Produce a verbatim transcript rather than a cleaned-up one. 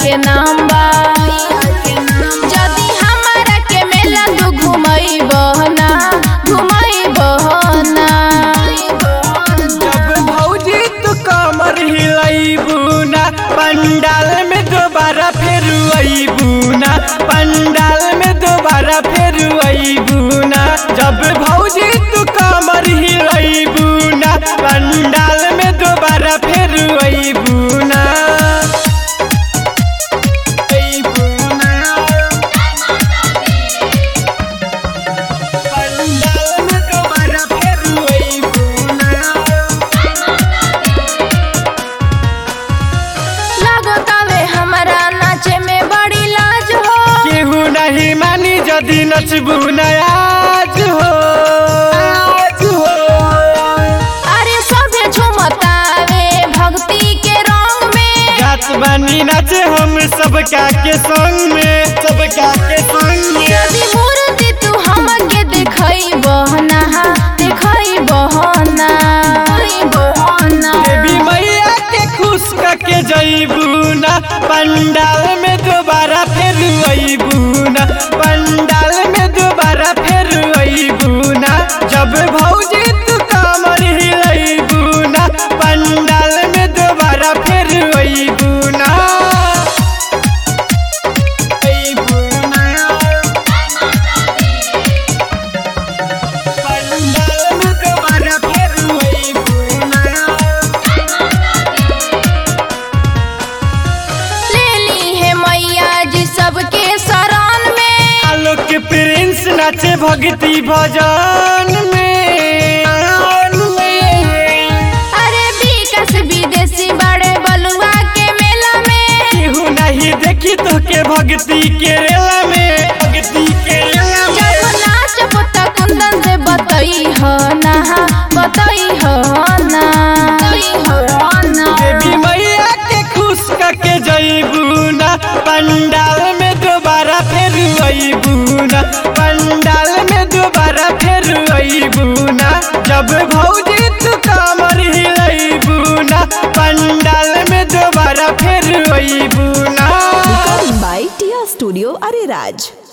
के नाम बा। जदी हमारा के मेला तू घुमई बहना घुमई बहना। जब भौजी तू कमर हिलाइबू ना पंडाल में दोबारा फिर आइबू ना पंडाल में दोबारा फिर आइबू ना। जब भौजी तू कमर हिलाइबू ना पंडाल में दोबारा फिर आइबू ना। नहीं मानी जदी नचबू नयाज हो आज हो। अरे सभे झुमतावे भक्ति के रंग में। गात बानी नाचे हम सबका के संग में सबका के संग में। यदि मूर्ति तू हमके दिखाई बहना दिखाई बहना बहना। देवी मैया के खुश करके जइबू ना पंडाल में दोबारा फिर आइबू ना पंडाल में दोबारा फिर आइबू ना। जब भौजी तू कमर हिलाइबू ना पंडाल में दोबारा फिर आइबू ना। आइबू ना पंडाल में दोबारा फिर आइबू ना। ले ली है मैया जी सबके शरण में। आलोक प्रिंस नाचे भक्ति भजन में। अरे विकास विदेशी बड़े बलुआ के मेला में। केहू नहीं देखी तो के भक्ति के रेला में भक्ति के रेला में। जब नाचब त कुंदन से बतई हो ना बतई हो ना देवी मैया के खुश करके जइबू ना पंडाल में दोबारा फिर आइबू ना पंडाल में दोबारा फिर आइबू ना। जब भौजी तू कमर हिलाइबू ना पंडाल में दोबारा फिर आइबू ना। बाई टिया स्टूडियो अरेराज।